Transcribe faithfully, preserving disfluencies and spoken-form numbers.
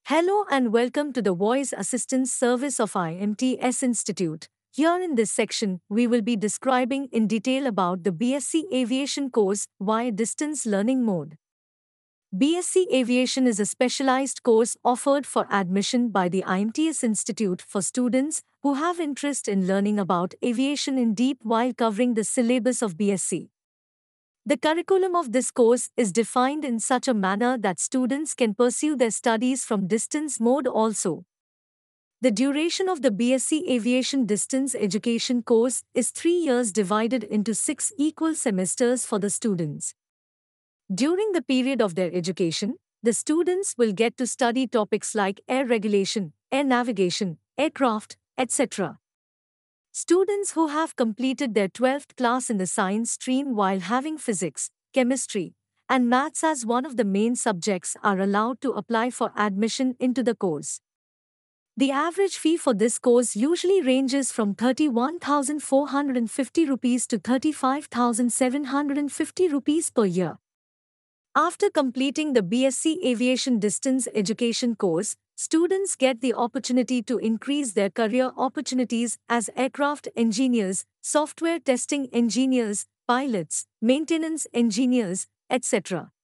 Hello and welcome to the Voice Assistance Service of I M T S Institute. Here in this section, we will be describing in detail about the B S c Aviation course via distance learning mode. B S c Aviation is a specialized course offered for admission by the I M T S Institute for students who have interest in learning about aviation in deep while covering the syllabus of B S c. The curriculum of this course is defined in such a manner that students can pursue their studies from distance mode also. The duration of the B S c Aviation Distance Education course is three years divided into six equal semesters for the students. During the period of their education, the students will get to study topics like air regulation, air navigation, aircraft, et cetera. Students who have completed their twelfth class in the science stream while having physics, chemistry, and maths as one of the main subjects are allowed to apply for admission into the course. The average fee for this course usually ranges from thirty-one thousand four hundred fifty rupees to thirty-five thousand seven hundred fifty rupees per year. After completing the B S c Aviation Distance Education course, students get the opportunity to increase their career opportunities as aircraft engineers, software testing engineers, pilots, maintenance engineers, et cetera.